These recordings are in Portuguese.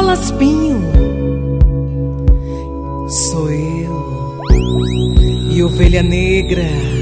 falas pinho, sou eu e ovelha negra.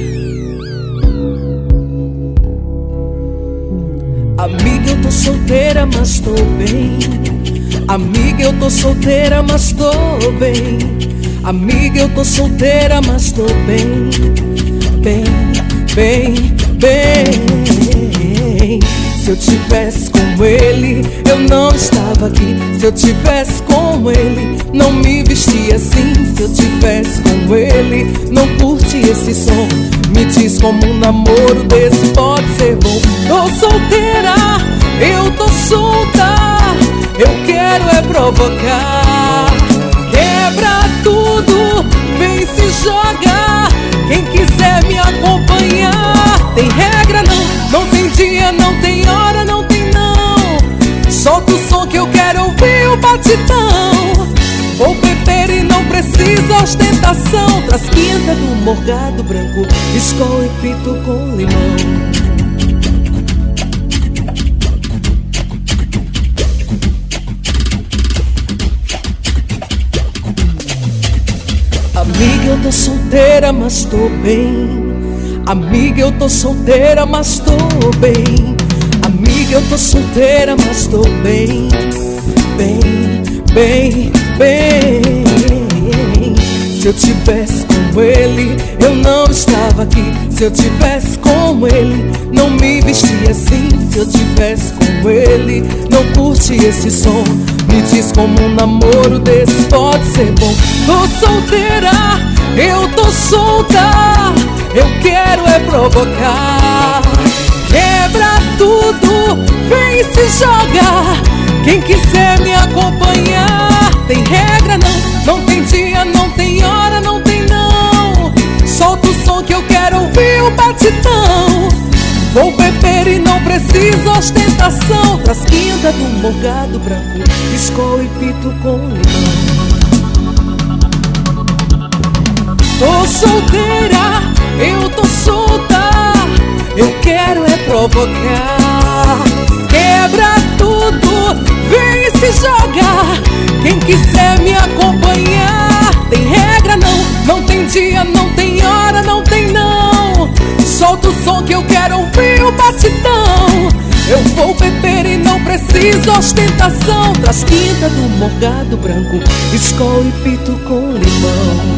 Amiga, eu tô solteira, mas tô bem. Amiga, eu tô solteira, mas tô bem. Amiga, eu tô solteira, mas tô bem. Bem, bem, bem. Se eu tivesse com ele, eu não estava aqui. Se eu tivesse com ele, não me vestia assim. Se eu tivesse com ele, não curti esse som. Me diz como um namoro desse pode ser bom. Tô solteira, eu tô solta. Eu quero é provocar. Quebra tudo, vem se joga. Quem quiser me acompanhar. Tem regra não tem dia, não tem hora, não tem não. Solta o som que eu quero ouvir o batidão. Vou beber e não precisa ostentação. Traz quinta do morgado branco, Skol e pito com limão. Amiga, eu tô solteira, mas tô bem. Amiga, eu tô solteira, mas tô bem. Amiga, eu tô solteira, mas tô bem. Bem, bem, bem. Se eu tivesse com ele, eu não estava aqui. Se eu tivesse com ele, não me vestia assim. Se eu tivesse com ele, não curti esse som. Me diz como um namoro desse pode ser bom. Tô solteira, eu tô solta. Eu quero é provocar. Quebra tudo, vem e se joga. Quem quiser me acompanhar. Tem regra não tem dia, não tem hora, não tem não. Solta o som que eu quero ouvir o batidão. Vou beber e não precisa ostentação. Traz quinta do morgado branco, Skol e pito com limão. Tô solteira, eu tô solta. Eu quero é provocar. Quebra tudo, vem e se joga. Quem quiser me acompanhar. Tem regra não tem dia, não tem hora, não tem não. Solta o som que eu quero ouvir o batidão. Eu vou beber e não preciso ostentação. Traz quinta do morgado branco, Skol e pito com limão.